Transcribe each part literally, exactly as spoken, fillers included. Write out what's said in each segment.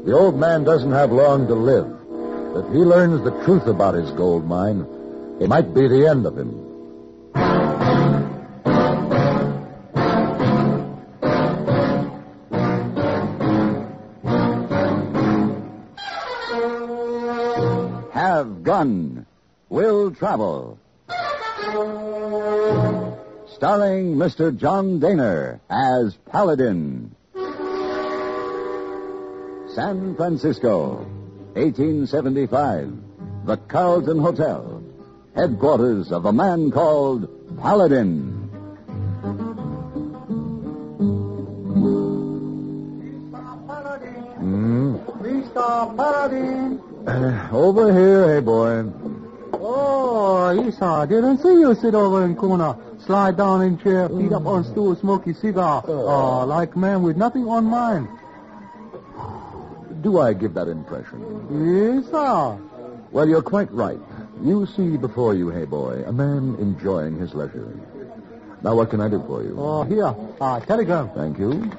The old man doesn't have long to live. If he learns the truth about his gold mine, it might be the end of him. Have Gun. Will Travel. Starring Mister John Daner as Paladin. San Francisco, eighteen seventy-five. The Carlton Hotel. Headquarters of a man called Paladin. Hmm? Mister Paladin. Uh, over here, hey, boy. Oh, Esau, didn't see you sit over in corner, slide down in chair, feet up on stool, smoky cigar. Oh, like man with nothing on mind. Do I give that impression? Yes, sir. Well, you're quite right. You see before you, hey, boy, a man enjoying his leisure. Now, what can I do for you? Oh, here, uh, telegram. Thank you.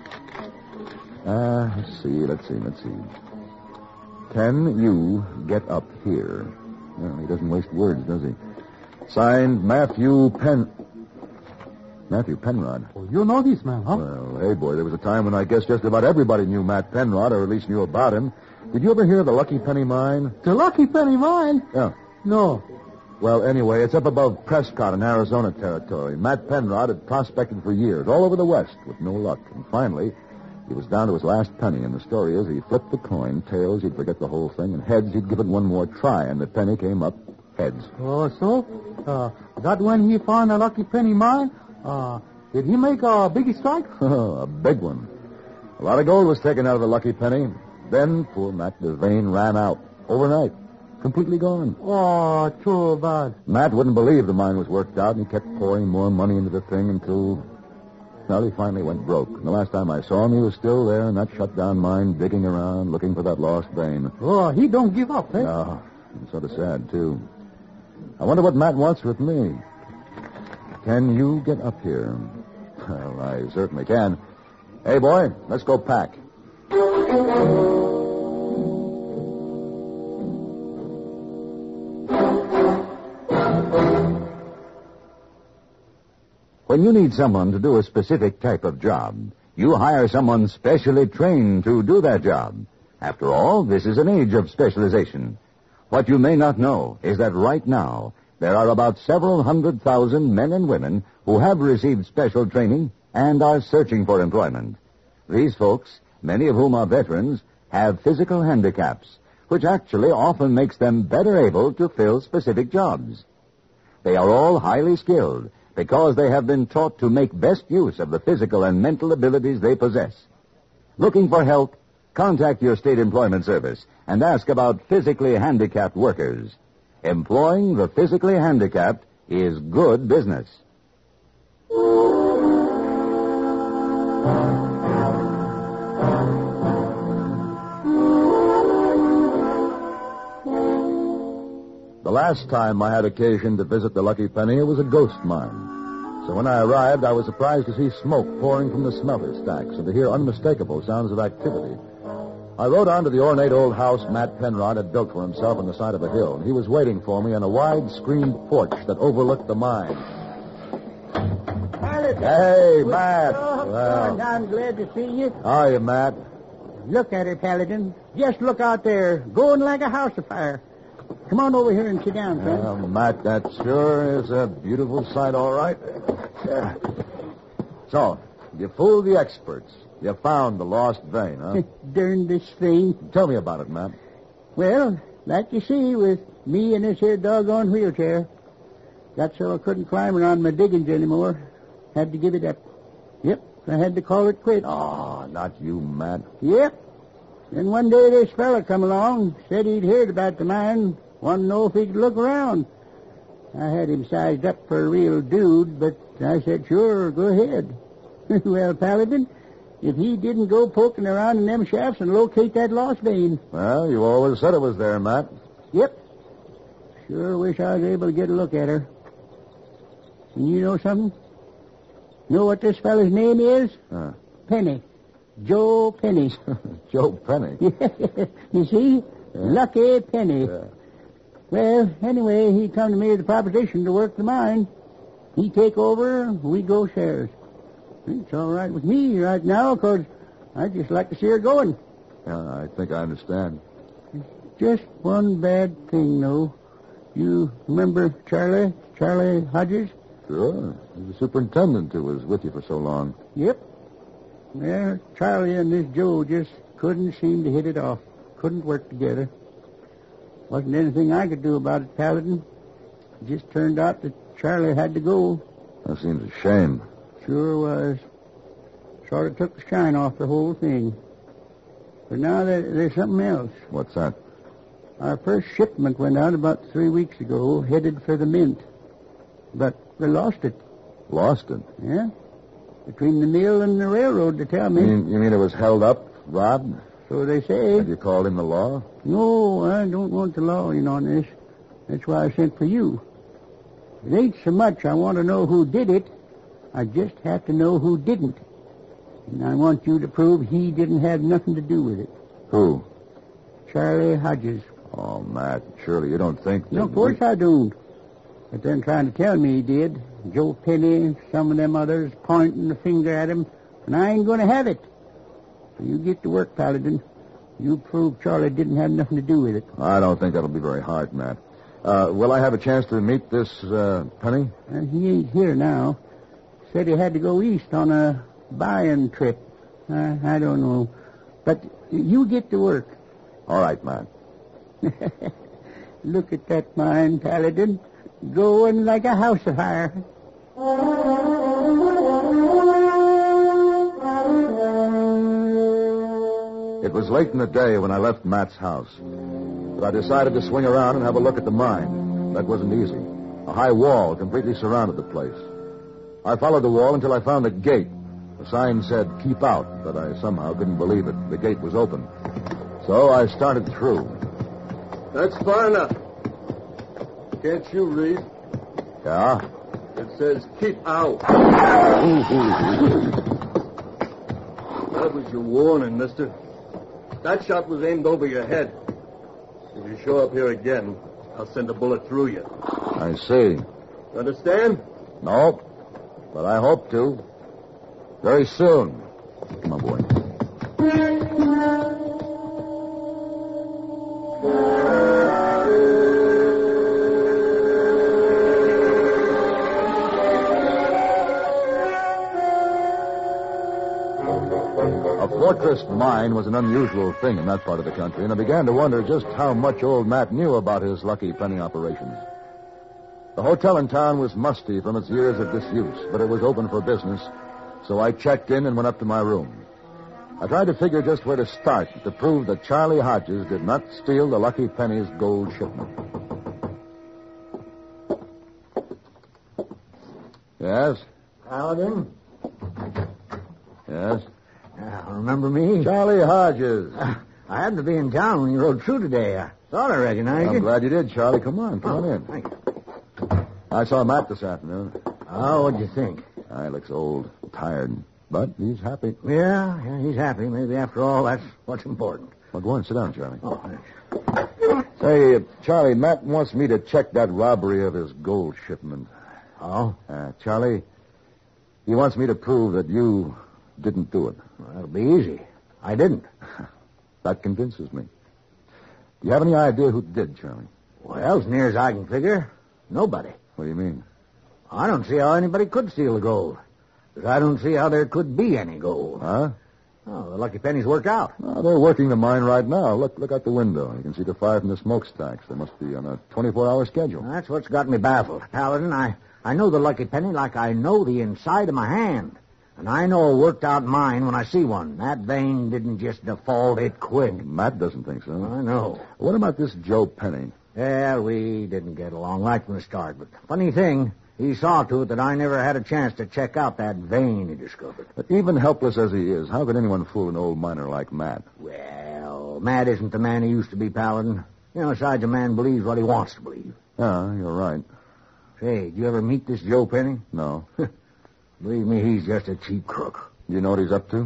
Uh, let's see, let's see, let's see. Can you get up here? Well, he doesn't waste words, does he? Signed, Matthew Pen... Matthew Penrod. Oh, you know this man, huh? Well, hey, boy, there was a time when I guess just about everybody knew Matt Penrod, or at least knew about him. Did you ever hear of the Lucky Penny Mine? The Lucky Penny Mine? Yeah. No. Well, anyway, it's up above Prescott in Arizona territory. Matt Penrod had prospected for years, all over the West, with no luck. And finally, he was down to his last penny, and the story is he flipped the coin. Tails, he'd forget the whole thing, and heads, he'd give it one more try, and the penny came up heads. Oh, so? Uh, that when he found the Lucky Penny Mine? Uh, did he make a big strike? A big one. A lot of gold was taken out of the Lucky Penny. Then poor Matt Devane ran out overnight. Completely gone. Oh, too bad. Matt wouldn't believe the mine was worked out, and he kept pouring more money into the thing until... Well, he finally went broke. And the last time I saw him, he was still there in that shut-down mine, digging around, looking for that lost vein. Oh, he don't give up, eh? No, it's sort of sad, too. I wonder what Matt wants with me. Can you get up here? Well, I certainly can. Hey, boy, let's go pack. When you need someone to do a specific type of job, you hire someone specially trained to do that job. After all, this is an age of specialization. What you may not know is that right now, there are about several hundred thousand men and women who have received special training and are searching for employment. These folks, many of whom are veterans, have physical handicaps, which actually often makes them better able to fill specific jobs. They are all highly skilled because they have been taught to make best use of the physical and mental abilities they possess. Looking for help? Contact your state employment service and ask about physically handicapped workers. Employing the physically handicapped is good business. The last time I had occasion to visit the Lucky Penny, it was a ghost mine. So when I arrived, I was surprised to see smoke pouring from the smelter stacks and to hear unmistakable sounds of activity. I rode on to the ornate old house Matt Penrod had built for himself on the side of a hill, and he was waiting for me on a wide screened porch that overlooked the mine. Hey, Matt. Oh, Well, I'm glad to see you. how are you, Matt? Look at her, Paladin. Just look out there, going like a house afire. Come on over here and sit down, friend. Well, Matt, that sure is a beautiful sight, all right. Yeah. So, you fooled the experts. You found the lost vein, huh? Darn this thing. Tell me about it, Matt. Well, like you see, with me in this here doggone wheelchair, got so I couldn't climb around my diggings anymore. Had to give it up. Yep, I had to call it quits. Oh, not you, Matt. Yep. Then one day this fella come along, said he'd heard about the mine, wanted to know if he could look around. I had him sized up for a real dude, but I said, sure, go ahead. Well, Paladin, if he didn't go poking around in them shafts and locate that lost vein. Well, you always said it was there, Matt. Yep. Sure wish I was able to get a look at her. And you know something? Know what this fella's name is? Huh. Penny. Joe Penny. Joe Penny? You see? Yeah. Lucky Penny. Yeah. Well, anyway, he come to me with a proposition to work the mine. He take over, we go shares. It's all right with me right now, because I just like to see her going. Yeah, I think I understand. Just one bad thing, though. You remember Charlie? Charlie Hodges? Sure. He's the superintendent who was with you for so long. Yep. Yeah, Charlie and this Joe just couldn't seem to hit it off. Couldn't work together. Wasn't anything I could do about it, Paladin. It just turned out that Charlie had to go. That seems a shame. Sure was. Sort of took the shine off the whole thing. But now there, there's something else. What's that? Our first shipment went out about three weeks ago, headed for the Mint. But we lost it. Lost it? Yeah. Between the mill and the railroad, they tell me. You mean, you mean it was held up, robbed? So they say. Have you called in the law? No, I don't want the law in on this. That's why I sent for you. It ain't so much I want to know who did it. I just have to know who didn't. And I want you to prove he didn't have nothing to do with it. Who? Charlie Hodges. Oh, Matt, surely you don't think... No, of course we... I don't. But they're trying to tell me he did. Joe Penny, some of them others pointing the finger at him. And I ain't going to have it. So you get to work, Paladin. You prove Charlie didn't have nothing to do with it. I don't think that'll be very hard, Matt. Uh, will I have a chance to meet this uh, Penny? Uh, he ain't here now. Said he had to go east on a buying trip. Uh, I don't know. But you get to work. All right, Matt. Look at that mine, Paladin. Going like a house afire. It was late in the day when I left Matt's house. But I decided to swing around and have a look at the mine. That wasn't easy. A high wall completely surrounded the place. I followed the wall until I found a gate. The sign said, keep out, but I somehow couldn't believe it. The gate was open. So I started through. That's far enough. Can't you read? Yeah? It says, keep out. That was your warning, mister. That shot was aimed over your head. If you show up here again, I'll send a bullet through you. I see. Understand? No, but I hope to. Very soon. Come on, boy. A fortress mine was an unusual thing in that part of the country, and I began to wonder just how much old Matt knew about his Lucky Penny operations. The hotel in town was musty from its years of disuse, but it was open for business, so I checked in and went up to my room. I tried to figure just where to start to prove that Charlie Hodges did not steal the Lucky Penny's gold shipment. Yes? Paladin? Yes? Uh, remember me? Charlie Hodges. Uh, I happened to be in town when you rode through today. I thought I recognized I'm you. glad you did, Charlie. Come on, come oh, on in. Thank you. I saw Matt this afternoon. Oh, what'd you think? Ah, he looks old, tired, but he's happy. Yeah, yeah, he's happy. Maybe after all, that's what's important. Well, go on, sit down, Charlie. Oh, thanks. Say, uh, Charlie, Matt wants me to check that robbery of his gold shipment. Oh? Uh, Charlie, he wants me to prove that you didn't do it. Well, that'll be easy. I didn't. That convinces me. Do you have any idea who did, Charlie? Well, as near as I can figure, nobody. What do you mean? I don't see how anybody could steal the gold. Because I don't see how there could be any gold. Huh? Oh, the Lucky Penny's worked out. Oh, they're working the mine right now. Look, look out the window. You can see the fire from the smokestacks. They must be on a twenty-four hour schedule. That's what's got me baffled. Paladin, I, I know the Lucky Penny like I know the inside of my hand. And I know a worked-out mine when I see one. That vein didn't just default, it quit. Matt doesn't think so. I know. What about this Joe Penny? Yeah, we didn't get along right from the start. But funny thing, he saw to it that I never had a chance to check out that vein he discovered. But even helpless as he is, how could anyone fool an old miner like Matt? Well, Matt isn't the man he used to be, Paladin. You know, besides, a man believes what he wants to believe. Yeah, you're right. Say, did you ever meet this Joe Penny? No. Believe me, he's just a cheap crook. You know what he's up to?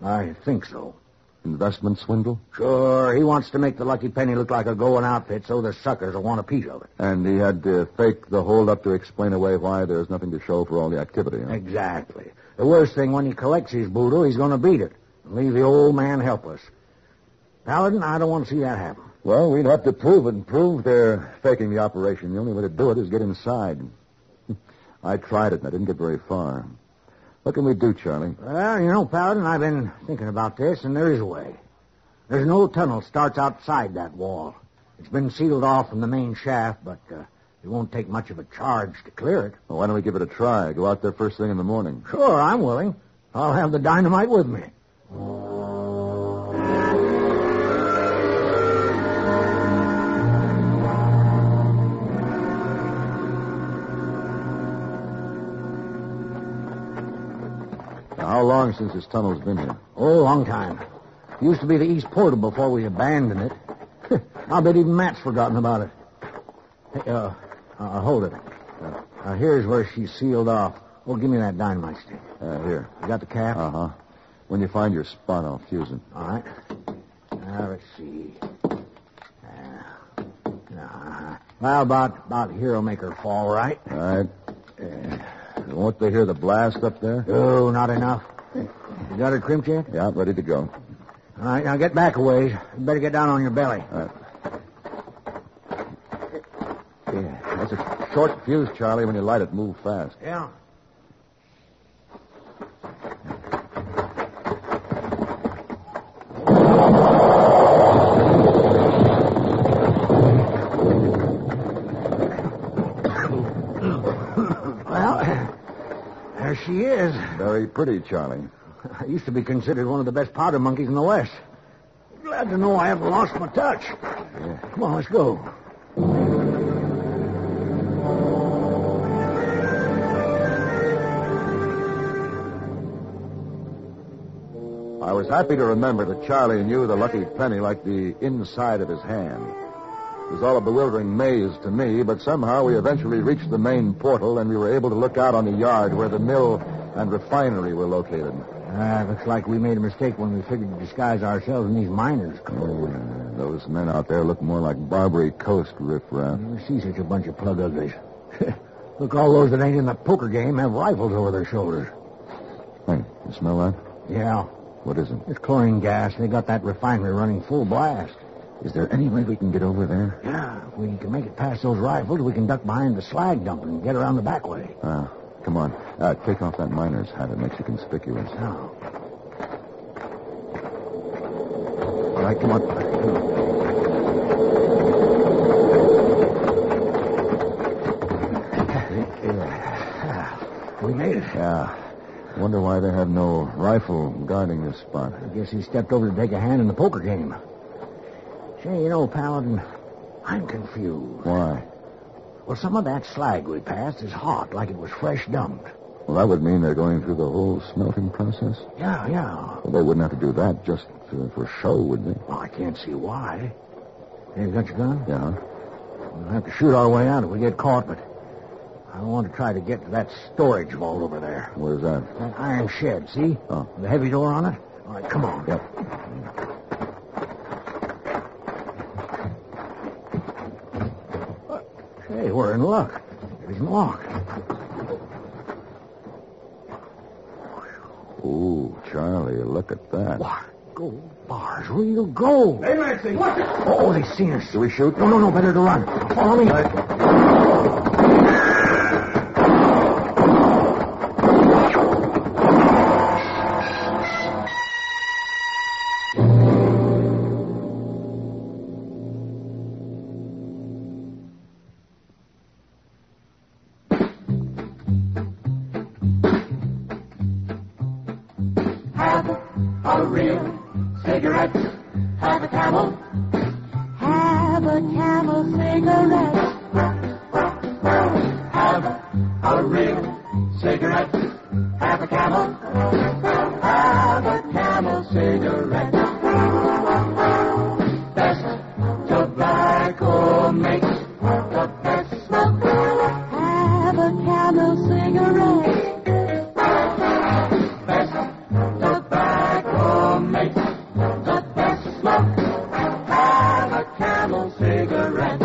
I think so. Investment swindle? Sure, he wants to make the Lucky Penny look like a going outfit so the suckers will want a piece of it. And he had to fake the holdup to explain away why there's nothing to show for all the activity. Huh? Exactly. The worst thing, when he collects his boodle, he's going to beat it and leave the old man helpless. Paladin, I don't want to see that happen. Well, we'd have to prove it and prove they're faking the operation. The only way to do it is get inside. I tried it, and I didn't get very far. What can we do, Charlie? Well, you know, Paladin, I've been thinking about this, and there is a way. There's an old tunnel starts outside that wall. It's been sealed off from the main shaft, but uh, it won't take much of a charge to clear it. Well, why don't we give it a try? Go out there first thing in the morning. Sure, I'm willing. I'll have the dynamite with me. How long since this tunnel's been here? Oh, a long time. It used to be the east portal before we abandoned it. I'll bet even Matt's forgotten about it. Hey, uh, uh, hold it. Uh, uh, here's where she's sealed off. Oh, give me that dynamite stick. Uh, here. You got the cap? Uh-huh. When you find your spot, I'll fuse it. All right. Now, let's see. Uh, uh, well, about, about here will make her fall, right? All right. Uh, won't they hear the blast up there? Oh, not enough. You got her crimped yet? Yeah, ready to go. All right, now get back a ways. You better get down on your belly. All right. Yeah, that's a short fuse, Charlie. When you light it, move fast. Yeah. Well, there she is. Very pretty, Charlie. I used to be considered one of the best powder monkeys in the West. Glad to know I haven't lost my touch. Yeah. Come on, let's go. I was happy to remember that Charlie knew the Lucky Penny like the inside of his hand. It was all a bewildering maze to me, but somehow we eventually reached the main portal and we were able to look out on the yard where the mill and refinery were located. Uh, looks like we made a mistake when we figured to disguise ourselves in these miners' clothes. Uh, those men out there look more like Barbary Coast riffraff. You never see such a bunch of plug uglies. Look, all those that ain't in the poker game have rifles over their shoulders. Hey, you smell that? Yeah. What is it? It's chlorine gas. They got that refinery running full blast. Is there any way we can get over there? Yeah, if we can make it past those rifles, we can duck behind the slag dump and get around the back way. Ah, come on. Uh, take off that miner's hat. It makes you conspicuous. Oh. All right, come on. Come on. We made it. Yeah. I wonder why they have no rifle guarding this spot. I guess he stepped over to take a hand in the poker game. Say, you know, Paladin, I'm confused. Why? Well, some of that slag we passed is hot, like it was fresh dumped. Well, that would mean they're going through the whole smelting process. Yeah, yeah. Well, they wouldn't have to do that just uh, for show, would they? Well, I can't see why. Hey, you got your gun? Yeah. We'll have to shoot our way out if we get caught, but I want to try to get to that storage vault over there. Where's that? That iron shed, see? Oh. The heavy door on it? All right, come on. Yep. Hey, we're in luck. It isn't locked. Ooh, Charlie, look at that. What? Gold bars, real gold. Hey, Maxie, watch it! Oh, they've seen us. Do we shoot? No, no, no, better to run. Follow me. A real cigarette. Have a camel. Have a camel cigarette. Have a real cigarette. Have a camel. Have a camel cigarette. Best tobacco makes the best smoke. Have a camel cigarette. Best tobacco cigarette.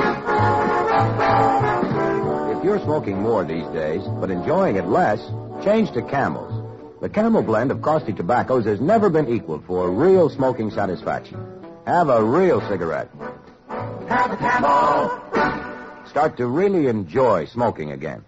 If you're smoking more these days, but enjoying it less, change to Camels. The Camel blend of costly tobaccos has never been equaled for real smoking satisfaction. Have a real cigarette. Have a Camel. Start to really enjoy smoking again.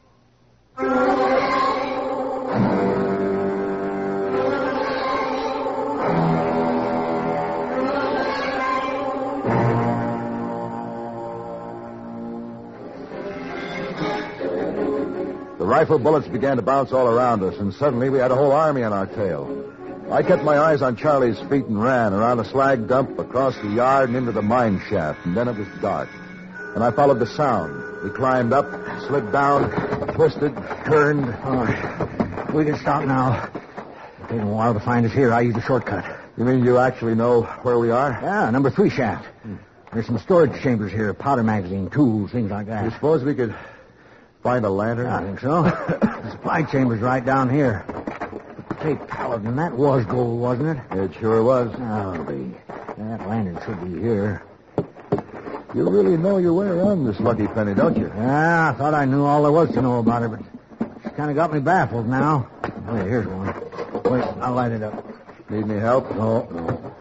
The rifle bullets began to bounce all around us, and suddenly we had a whole army on our tail. I kept my eyes on Charlie's feet and ran around a slag dump, across the yard, and into the mine shaft, and then it was dark. And I followed the sound. We climbed up, slid down, twisted, turned. Oh, we can stop now. It takes a while to find us here. I used a shortcut. You mean you actually know where we are? Yeah, number three shaft. There's some storage chambers here, powder magazine, tools, things like that. You suppose we could find a lantern? I think so. The supply chamber's right down here. Say, Paladin, that was gold, wasn't it? It sure was. I'll be. That lantern should be here. You really know your way around this Lucky Penny, don't you? Yeah, I thought I knew all there was to know about her, but she kind of got me baffled now. Oh, yeah, here's one. Wait, I'll light it up. Need any help? No, no.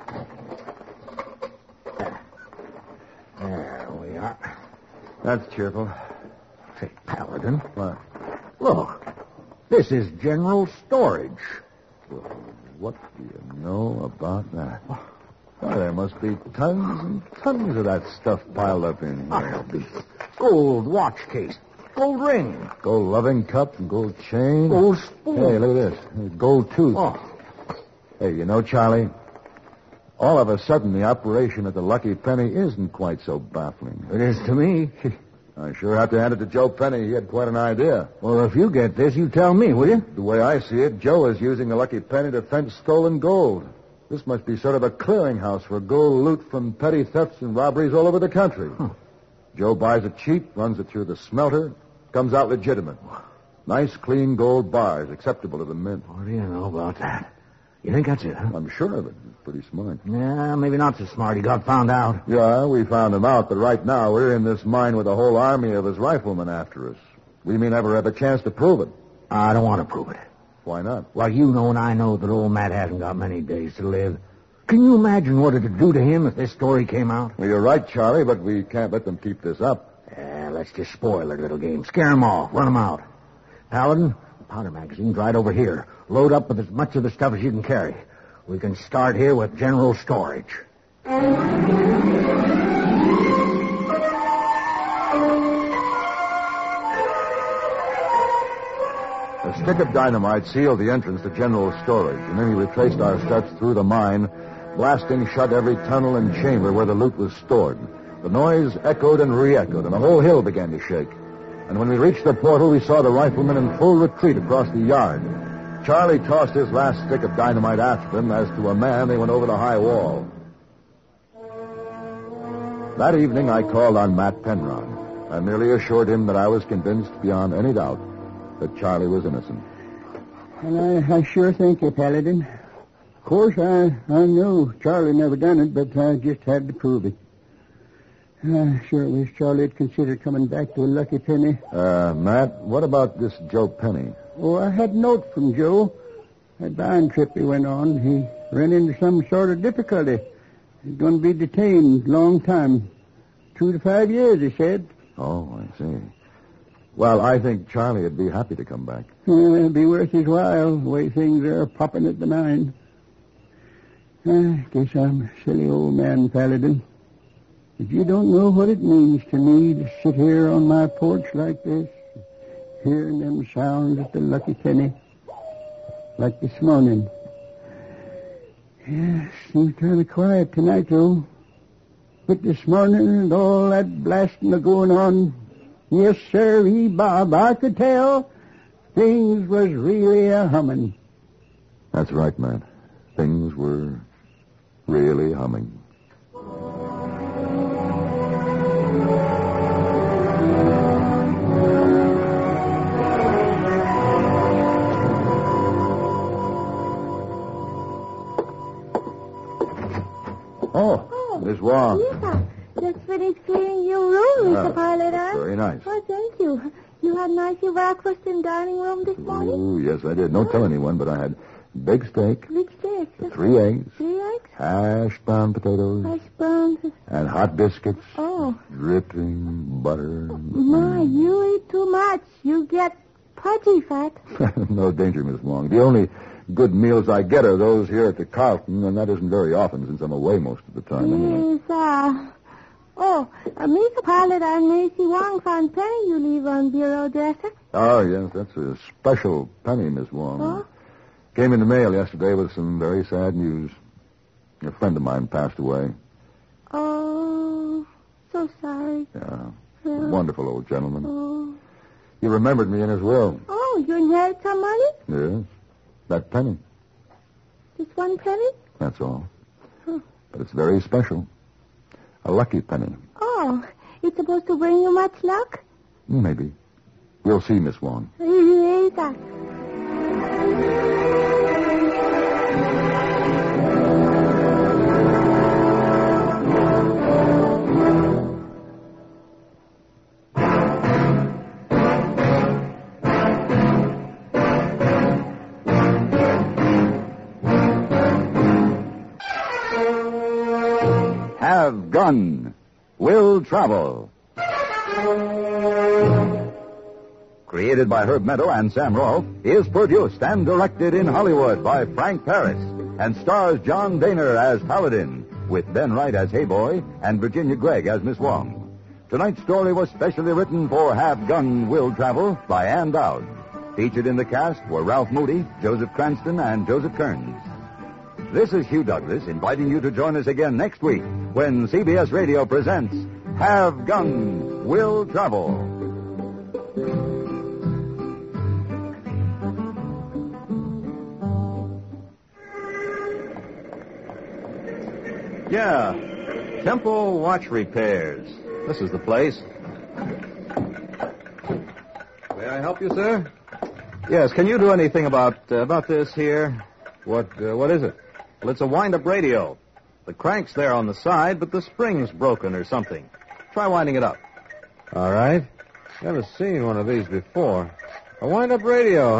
There we are. That's cheerful. Say, Paladin. What? Look, this is general storage. Well, what do you know about that? Why, there must be tons and tons of that stuff piled up in here. I'll be. Gold watch case, gold ring, Gold loving cup and gold chain. gold spoon. Hey, look at this. Gold tooth. Oh, Hey, you know, Charlie, all of a sudden the operation at the Lucky Penny isn't quite so baffling. it is to me. I sure have to hand it to Joe Penny. He had quite an idea. Well, if you get this, you tell me, will you? The way I see it, Joe is using the Lucky Penny to fence stolen gold. This must be sort of a clearinghouse for gold loot from petty thefts and robberies all over the country. Huh. Joe buys it cheap, runs it through the smelter, comes out legitimate. Nice, clean gold bars, acceptable to the mint. What do you know about that? You think that's it, huh? I'm sure of it. He's pretty smart. Yeah, maybe not so smart. He got found out. Yeah, we found him out, but right now we're in this mine with a whole army of his riflemen after us. We may never have a chance to prove it. I don't want to prove it. Why not? Well, you know and I know that old Matt hasn't got many days to live. Can you imagine what it'd do to him if this story came out? Well, you're right, Charlie, but we can't let them keep this up. Yeah, let's just spoil their little game. Scare them all. Run them out. Paladin, the powder magazine's right over here. Load up with as much of the stuff as you can carry. We can start here with general storage. A stick of dynamite sealed the entrance to general storage, and then we retraced our steps through the mine, blasting shut every tunnel and chamber where the loot was stored. The noise echoed and re-echoed, and the whole hill began to shake. And when we reached the portal, we saw the riflemen in full retreat across the yard. Charlie tossed his last stick of dynamite after them. As to a man, they went over the high wall. That evening, I called on Matt Penrod. I merely assured him that I was convinced beyond any doubt that Charlie was innocent. And I, I sure thank you, Paladin. Of course, I, I knew Charlie never done it, but I just had to prove it. I sure wish Charlie had considered coming back to a Lucky Penny. Uh, Matt, what about this Joe Penny? Oh, I had a note from Joe. That buying trip he went on, he ran into some sort of difficulty. He's going to be detained a long time. Two to five years, he said. Oh, I see. Well, I think Charlie would be happy to come back. Uh, it'd be worth his while, the way things are popping at the mine. I guess I'm a silly old man, Paladin. But you don't know what it means to me to sit here on my porch like this, hearing them sounds at the Lucky Penny, like this morning. Yeah, seems kind of quiet tonight, though. But this morning and all that blasting a going on, yes, sir, Bob, I could tell things was really a humming. That's right, Matt. Things were really humming. Oh, Miss Wong. Yes, just finished cleaning your room, Mister Ah, Pilot. Huh? Very nice. Oh, thank you. You had nice breakfast in dining room this morning? Oh, yes, I did. Don't tell anyone, but I had big steak, Big steak. three eggs, Three eggs? hash brown potatoes, Hash browns. and hot biscuits, Oh, dripping butter. my, you eat too much. You get pudgy fat. No danger, Miss Wong. The only good meals I get are those here at the Carlton, and that isn't very often since I'm away most of the time. Anyway. Yes, uh... Oh, uh, Mister Pilot and Missy Wong found penny you leave on bureau dresser. Oh, yes, that's a special penny, Miss Wong. Oh? Came in the mail yesterday with some very sad news. A friend of mine passed away. Oh, so sorry. Yeah, Yeah. wonderful old gentleman. Oh. He remembered me in his will. Oh, you inherit some money? Yes, that penny. Just one penny? That's all. Huh. But it's very special. A lucky penny. Oh, it's supposed to bring you much luck? Maybe. We'll see, Miss Wong. Yes, sir. Have Gun. Will Travel. Created by Herb Meadow and Sam Rolfe, is produced and directed in Hollywood by Frank Paris and stars John Daner as Paladin, with Ben Wright as Hayboy and Virginia Gregg as Miss Wong. Tonight's story was specially written for Have Gun. Will Travel by Ann Dowd. Featured in the cast were Ralph Moody, Joseph Cranston, and Joseph Kearns. This is Hugh Douglas inviting you to join us again next week when C B S Radio presents Have Gun. Will Travel. Yeah, Temple Watch Repairs. This is the place. May I help you, sir? Yes, can you do anything about uh, about this here? What uh, what is it? Well, it's a wind-up radio. The crank's there on the side, but the spring's broken or something. Try winding it up. All right. Never seen one of these before. A wind-up radio,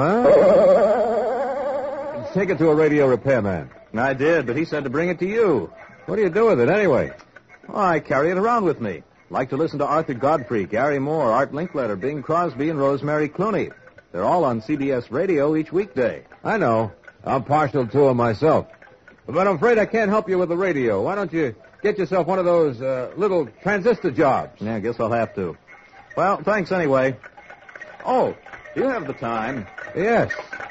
huh? Take it to a radio repairman. I did, but he said to bring it to you. What do you do with it anyway? Oh, I carry it around with me. Like to listen to Arthur Godfrey, Gary Moore, Art Linkletter, Bing Crosby, and Rosemary Clooney. They're all on C B S Radio each weekday. I know. I'm partial to them myself. But I'm afraid I can't help you with the radio. Why don't you get yourself one of those uh, little transistor jobs? Yeah, I guess I'll have to. Well, thanks anyway. Oh, do you have the time? Yes.